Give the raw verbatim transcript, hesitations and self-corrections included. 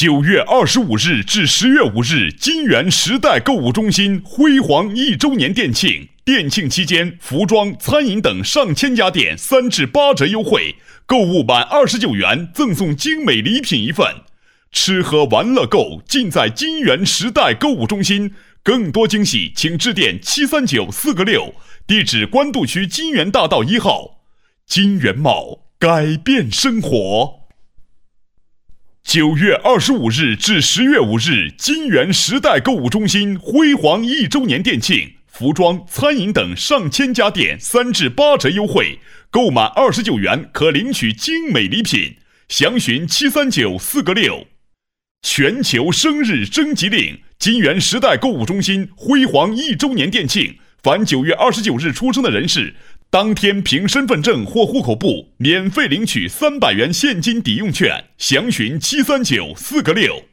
九月二十五日至十月五日，金源时代购物中心辉煌一周年店庆。店庆期间，服装、餐饮等上千家店三至八折优惠，购物满二十九元赠送精美礼品一份。吃喝玩乐购尽在金源时代购物中心，更多惊喜请致电七三九四个六，地址关渡区金源大道一号。金源茂，改变生活。九月二十五日至十月五日，金源时代购物中心辉煌一周年店庆，服装、餐饮等上千家店三至八折优惠，购满二十九元可领取精美礼品。详询七三九四个六。全球生日征集令，金源时代购物中心辉煌一周年店庆，凡九月二十九日出生的人士，当天凭身份证或户口簿免费领取三百元现金抵用券，详询七三九四个六。